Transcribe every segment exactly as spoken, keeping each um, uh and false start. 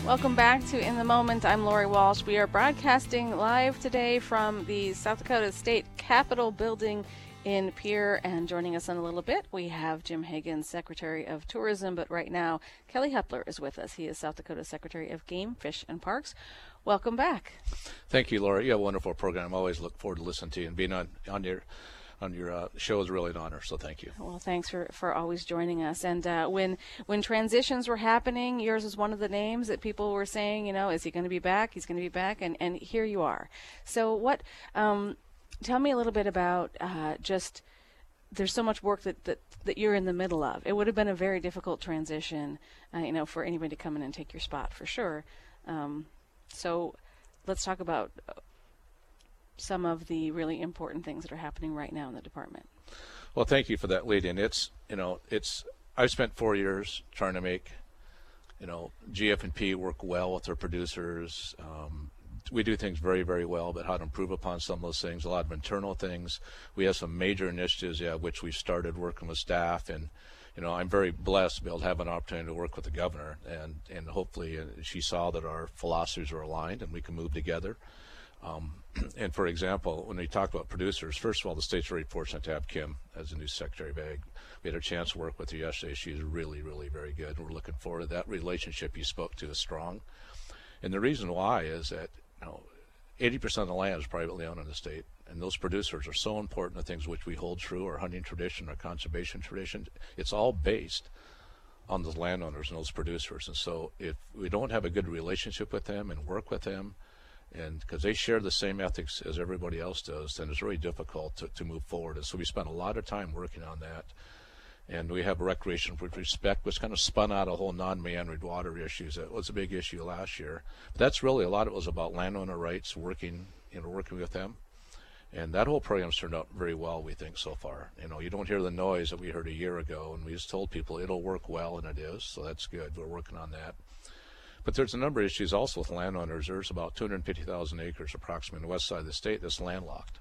Welcome back to In the Moment. I'm Lori Walsh. We are broadcasting live today from the South Dakota State Capitol building in Pierre, and joining us in a little bit, we have Jim Hagan, Secretary of Tourism, but right now, Kelly Hepler is with us. He is South Dakota Secretary of Game, Fish, and Parks. Welcome back. Thank you, Lori. You have a wonderful program. I always look forward to listening to you, and being on, on your on your uh, show is really an honor, so thank you. Well, thanks for, for always joining us. And uh, when when transitions were happening, yours was one of the names that people were saying, you know, is he going to be back? He's going to be back, and, and here you are. So what, um, tell me a little bit about uh, just, there's so much work that, that, that you're in the middle of. It would have been a very difficult transition, uh, you know, for anybody to come in and take your spot, for sure. Um, so let's talk about some of the really important things that are happening right now in the department. Well, thank you for that lead in. It's, you know, it's, I've spent four years trying to make, you know, G F and P work well with their producers. Um, we do things very, very well, but how to improve upon some of those things, a lot of internal things. We have some major initiatives, yeah, which we started working with staff, and, you know, I'm very blessed to be able to have an opportunity to work with the governor, and, and hopefully uh, she saw that our philosophies are aligned and we can move together. Um, and for example, when we talk about producers, first of all, the state's very fortunate to have Kim as a new Secretary of Ag. We had a chance to work with her yesterday. She's really, really very good. We're looking forward to that. Relationship you spoke to is strong. And the reason why is that, you know, eighty percent of the land is privately owned in the state, and those producers are so important to things which we hold true, our hunting tradition, our conservation tradition. It's all based on those landowners and those producers. And so if we don't have a good relationship with them and work with them, and because they share the same ethics as everybody else does, then it's really difficult to, to move forward. And so we spent a lot of time working on that. And we have a recreation with respect, which kind of spun out a whole non-meandering water issues. That was a big issue last year. But that's really, a lot of it was about landowner rights, working, you know, working with them. And that whole program's turned out very well, we think, so far. You know, you don't hear the noise that we heard a year ago, and we just told people it'll work well, and it is. So that's good. We're working on that. But there's a number of issues also with landowners. There's about two hundred fifty thousand acres approximately on the west side of the state that's landlocked.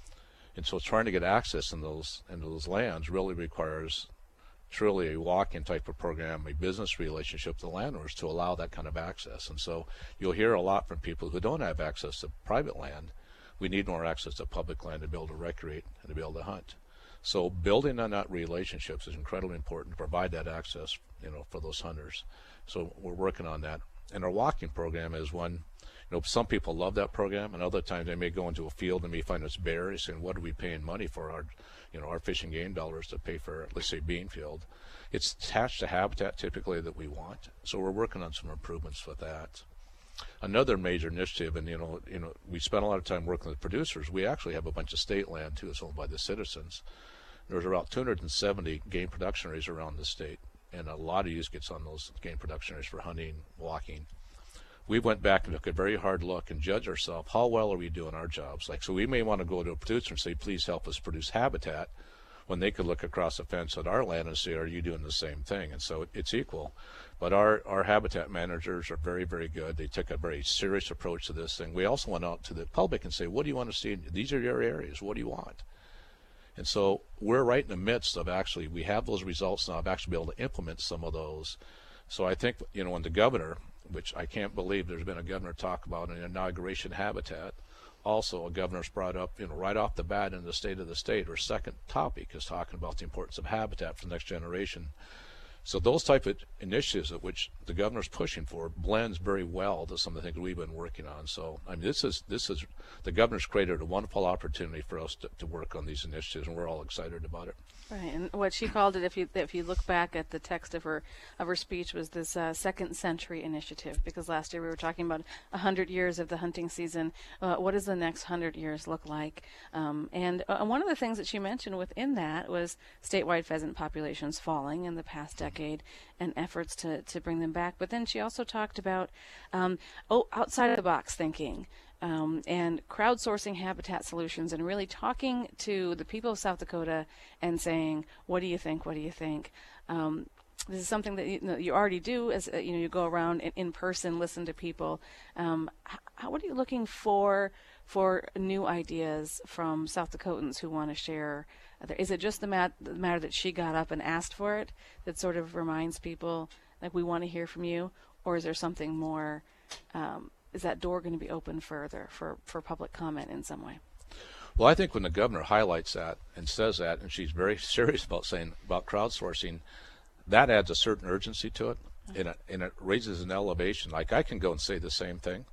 And so trying to get access in those, into those lands really requires truly a walk-in type of program, a business relationship with the landowners to allow that kind of access. And so you'll hear a lot from people who don't have access to private land. We need more access to public land to be able to recreate and to be able to hunt. So building on that relationships is incredibly important to provide that access, you know, for those hunters. So we're working on that. And our walking program is one, you know, some people love that program, and other times they may go into a field and may find it's bare, and saying, what are we paying money for our, you know, our Fish and Game dollars to pay for, let's say, bean field. It's attached to habitat typically that we want. So we're working on some improvements with that. Another major initiative, and you know, you know, we spent a lot of time working with producers. We actually have a bunch of state land too, it's owned by the citizens. There's about two hundred seventy game production areas around the state, and a lot of use gets on those game production areas for hunting, walking. We went back and took a very hard look and judge ourselves. How well are we doing our jobs? Like, so we may want to go to a producer and say, please help us produce habitat, when they could look across the fence at our land and say, are you doing the same thing? And so it, it's equal. But our, our habitat managers are very, very good. They took a very serious approach to this thing. We also went out to the public and say, what do you want to see? These are your areas. What do you want? And so we're right in the midst of actually, we have those results now of actually be able to implement some of those. So I think, you know, when the governor, which I can't believe there's been a governor talk about an inauguration habitat, also a governor's brought up, you know, right off the bat in the state of the state, or second topic is talking about the importance of habitat for the next generation. So those type of initiatives at which the governor's pushing for blends very well to some of the things we've been working on. So I mean, this is this is the governor's created a wonderful opportunity for us to, to work on these initiatives, and we're all excited about it. Right, and what she called it, if you if you look back at the text of her of her speech, was this uh, second century initiative. Because last year we were talking about a hundred years of the hunting season. Uh, what does the next hundred years look like? Um, and uh, one of the things that she mentioned within that was statewide pheasant populations falling in the past decade, and efforts to to bring them back. But then she also talked about um, oh outside of the box thinking. Um, and crowdsourcing habitat solutions, and really talking to the people of South Dakota and saying, what do you think, what do you think? Um, this is something that you, know, you already do, as uh, you know, you go around in, in person, listen to people. Um, how, what are you looking for for new ideas from South Dakotans who want to share? Is it just the, mat, the matter that she got up and asked for it that sort of reminds people, like, we want to hear from you? or is there something more? Um, is that door going to be open further for, for public comment in some way? Well, I think when the governor highlights that and says that, and she's very serious about saying about crowdsourcing, that adds a certain urgency to it, mm-hmm. and, it and it raises an elevation. Like I can go and say the same thing,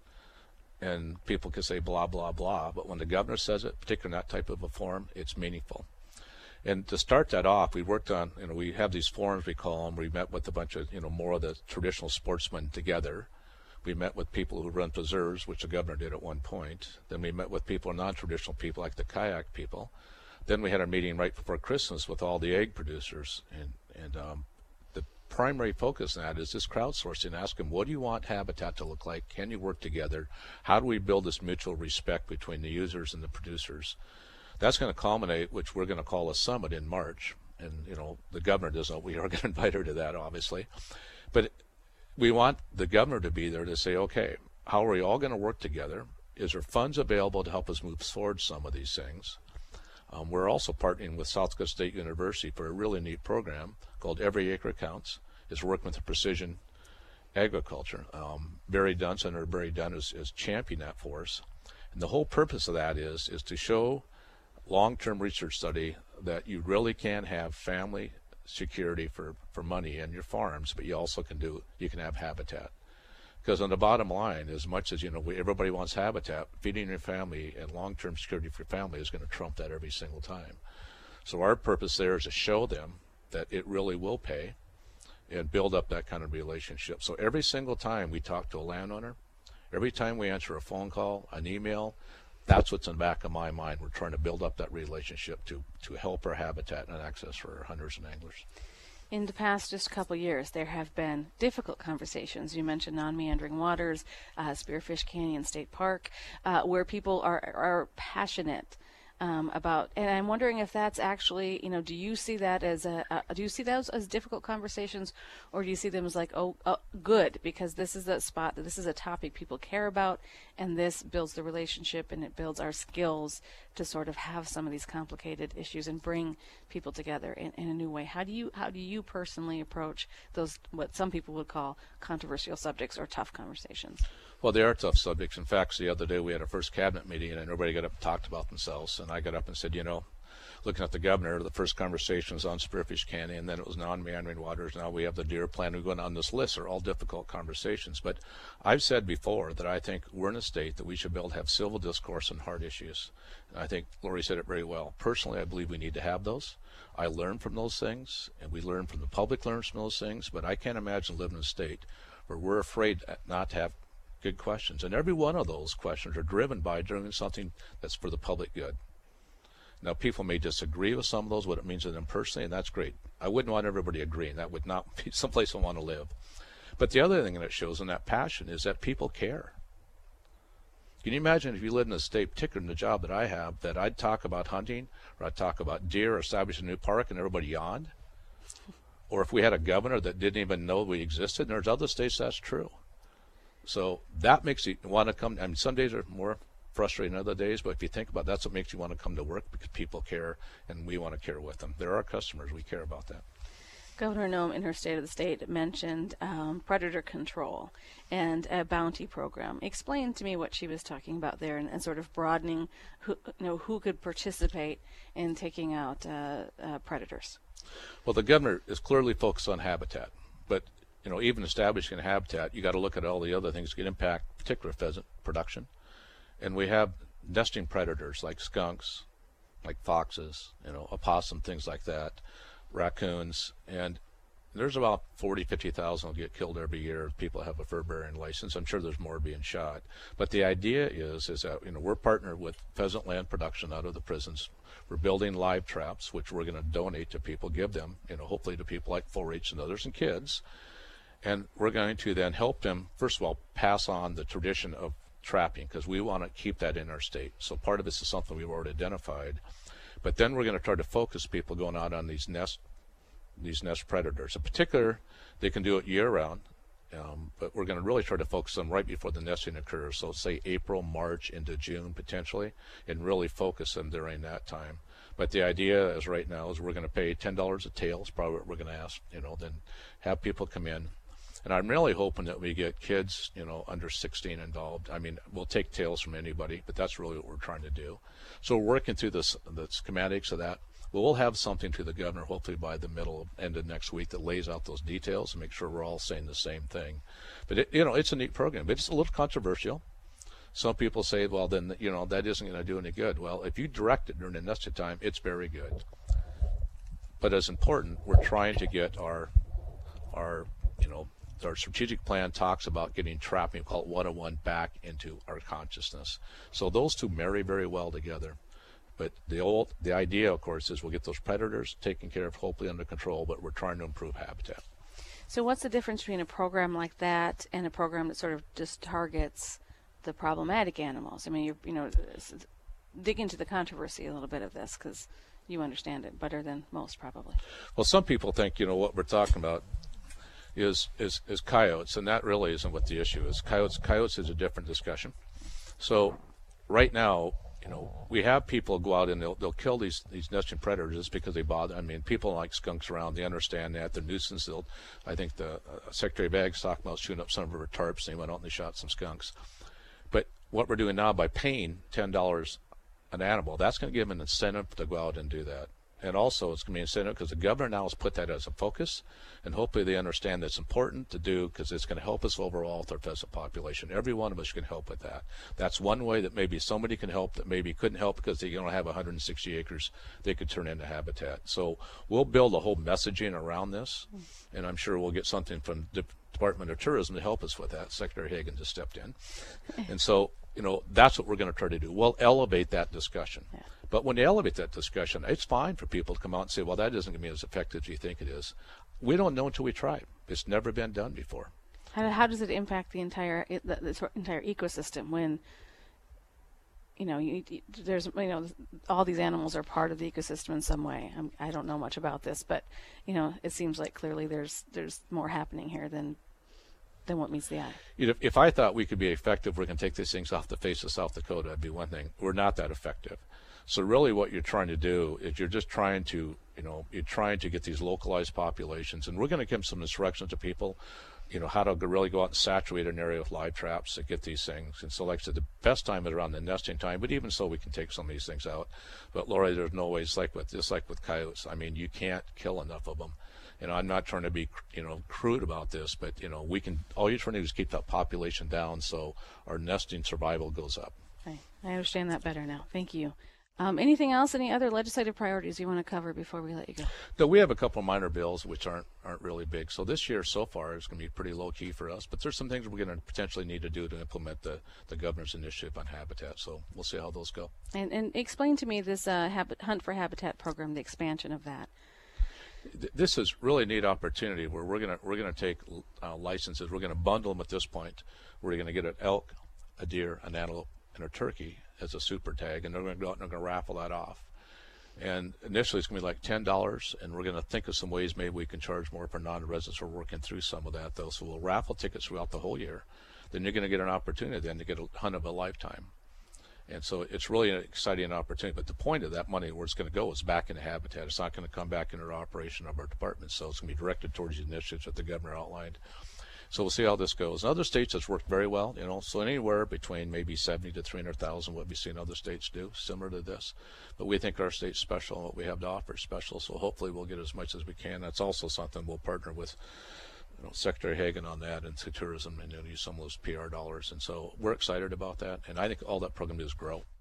and people can say blah, blah, blah, but when the governor says it, particularly in that type of a forum, it's meaningful. And to start that off, we worked on, you know, we have these forums, we call them, we met with a bunch of, you know, more of the traditional sportsmen together. We met with people who run preserves, which the governor did at one point. Then we met with people, non-traditional people like the kayak people. Then we had a meeting right before Christmas with all the egg producers. And, and um, the primary focus on that is this crowdsourcing. Ask them, what do you want habitat to look like? Can you work together? How do we build this mutual respect between the users and the producers? That's going to culminate, which we're going to call a summit in March. And, you know, the governor doesn't know. We are going to invite her to that, obviously. But we want the governor to be there to say, okay, how are we all going to work together? Is there funds available to help us move forward some of these things? Um, we're also partnering with South Dakota State University for a really neat program called Every Acre Counts. It's working with the precision agriculture. Um, Barry Dunn, Senator Barry Dunn is, is championing that for us. And the whole purpose of that is, is to show long-term research study that you really can have family security for, for money in your farms, but you also can do, you can have habitat. Because on the bottom line, as much as, you know, we, everybody wants habitat, feeding your family and long-term security for your family is going to trump that every single time. So our purpose there is to show them that it really will pay and build up that kind of relationship. So every single time we talk to a landowner, every time we answer a phone call, an email, that's what's in the back of my mind. We're trying to build up that relationship to, to help our habitat and access for our hunters and anglers. In the past just a couple of years, there have been difficult conversations. You mentioned non-meandering waters, uh, Spearfish Canyon State Park, uh, where people are, are passionate um, about, and I'm wondering if that's actually, you know, do you see that as a, uh, do you see those as difficult conversations, or do you see them as like, oh, oh, good, because this is a spot, that this is a topic people care about, and this builds the relationship and it builds our skills to sort of have some of these complicated issues and bring people together in, in a new way. How do you, how do you personally approach those, what some people would call controversial subjects or tough conversations? Well, they are tough subjects. In fact, the other day we had our first cabinet meeting and everybody got up and talked about themselves. And I got up and said, you know, looking at the governor, the first conversation was on Spearfish Canyon, and then it was non-meandering waters. Now we have the deer plan. We're going on this list. Are all difficult conversations. But I've said before that I think we're in a state that we should be able to have civil discourse on hard issues. And I think Lori said it very well. Personally, I believe we need to have those. I learn from those things, and we learn from the public learns from those things. But I can't imagine living in a state where we're afraid not to have good questions. And every one of those questions are driven by doing something that's for the public good. Now, people may disagree with some of those, what it means to them personally, and that's great. I wouldn't want everybody agreeing. That would not be someplace I want to live. But the other thing that it shows in that passion is that people care. Can you imagine if you lived in a state, particularly in the job that I have, that I'd talk about hunting, or I'd talk about deer, or establish a new park, and everybody yawned? Or if we had a governor that didn't even know we existed, and there's other states that's true. So that makes you want to come. I mean, some days are more frustrating than other days, but if you think about it, that's what makes you want to come to work, because people care, and we want to care with them. They're our customers. We care about that. Governor Noem, in her State of the State, mentioned um, predator control and a bounty program. Explain to me what she was talking about there, and, and sort of broadening who, you know, who could participate in taking out uh, uh, predators. Well, the governor is clearly focused on habitat, but you know, even establishing a habitat, you got to look at all the other things that can impact particular pheasant production. And we have nesting predators like skunks, like foxes, you know, opossum, things like that, raccoons, and there's about forty, fifty thousand will get killed every year if people have a fur-bearing license. I'm sure there's more being shot. But the idea is, is that, you know, we're partnered with pheasant land production out of the prisons. We're building live traps, which we're going to donate to people, give them, you know, hopefully to people like four H and others and kids. And we're going to then help them, first of all, pass on the tradition of trapping, because we want to keep that in our state. So part of this is something we've already identified. But then we're going to try to focus people going out on these nest these nest predators. In particular, they can do it year-round, um, but we're going to really try to focus them right before the nesting occurs. So say April, March into June potentially, and really focus them during that time. But the idea is right now is we're going to pay ten dollars a tail is probably what we're going to ask, you know, then have people come in. And I'm really hoping that we get kids, you know, under sixteen involved. I mean, we'll take tails from anybody, but that's really what we're trying to do. So we're working through this, the schematics of that. Well, we'll have something to the governor hopefully by the middle of end of next week that lays out those details and make sure we're all saying the same thing. But it, you know, it's a neat program, but it's a little controversial. Some people say, well, then, you know, that isn't going to do any good. Well, if you direct it during the nesting time, it's very good. But as important, we're trying to get our, our, you know, our strategic plan talks about getting trapping, we call it one oh one, back into our consciousness. So those two marry very well together. But the old, the idea, of course, is we'll get those predators taken care of, hopefully under control, but we're trying to improve habitat. So what's the difference between a program like that and a program that sort of just targets the problematic animals? I mean, you you know, dig into the controversy a little bit of this, because you understand it better than most, probably. Well, some people think, you know, what we're talking about is is is coyotes, and that really isn't what the issue is. Coyotes, coyotes is a different discussion. So right now, you know, we have people go out and they'll they'll kill these these nesting predators just because they bother. I mean, people like skunks around. They understand that they're nuisance. They'll, I think the uh, Secretary of Ag's talking about shooting up some of our tarps, and they went out and they shot some skunks. But what we're doing now by paying ten dollars an animal, that's going to give them an incentive to go out and do that. And also it's going to be an incentive because the governor now has put that as a focus, and hopefully they understand that it's important to do because it's going to help us overall with our pheasant population. Every one of us can help with that. That's one way that maybe somebody can help that maybe couldn't help because they don't have one hundred sixty acres they could turn into habitat. So we'll build a whole messaging around this, and I'm sure we'll get something from the Department of Tourism to help us with that. Secretary Hagan just stepped in. And so, you know, that's what we're going to try to do. We'll elevate that discussion. Yeah. But when you elevate that discussion, it's fine for people to come out and say, well, that isn't going to be as effective as you think it is. We don't know until we try it. It's never been done before. How, how does it impact the entire the, the entire ecosystem when, you know, you, you, there's, you know, all these animals are part of the ecosystem in some way? I'm, I don't know much about this, but, you know, it seems like clearly there's there's more happening here than than what meets the eye. You know, if I thought we could be effective, we're going to take these things off the face of South Dakota, that'd be one thing. We're not that effective. So really what you're trying to do is you're just trying to, you know, you're trying to get these localized populations, and we're going to give some instructions to people, you know, how to really go out and saturate an area with live traps to get these things. And so like I said, the best time is around the nesting time, but even so we can take some of these things out. But Lori, there's no ways, like with, just like with coyotes, I mean, you can't kill enough of them. You know, I'm not trying to be, you know, crude about this, but, you know, we can, all you're trying to do is keep that population down so our nesting survival goes up. Okay. I understand that better now. Thank you. Um, anything else? Any other legislative priorities you want to cover before we let you go? No, we have a couple of minor bills which aren't aren't really big. So this year so far is going to be pretty low key for us. But there's some things we're going to potentially need to do to implement the, the governor's initiative on habitat. So we'll see how those go. And, and explain to me this uh, habit, Hunt for Habitat program, the expansion of that. This is really a neat opportunity where we're going to we're going to take uh, licenses. We're going to bundle them at this point. We're going to get an elk, a deer, an antelope, and a turkey as a super tag, and they're going to go out and they're going to raffle that off. And initially it's going to be like ten dollars, and we're going to think of some ways maybe we can charge more for non-residents. We're working through some of that, though. So we'll raffle tickets throughout the whole year. Then you're going to get an opportunity then to get a hunt of a lifetime. And so it's really an exciting opportunity. But the point of that money, where it's going to go, is back into habitat. It's not going to come back into the operation of our department. So it's going to be directed towards the initiatives that the governor outlined. So we'll see how this goes. In other states, it's worked very well, you know, so anywhere between maybe seventy to three hundred thousand, what we've seen other states do, similar to this. But we think our state's special, and what we have to offer is special, so hopefully we'll get as much as we can. That's also something we'll partner with, you know, Secretary Hagan on that, and to tourism, and, you know, use some of those P R dollars. And so we're excited about that, and I think all that program does is grow.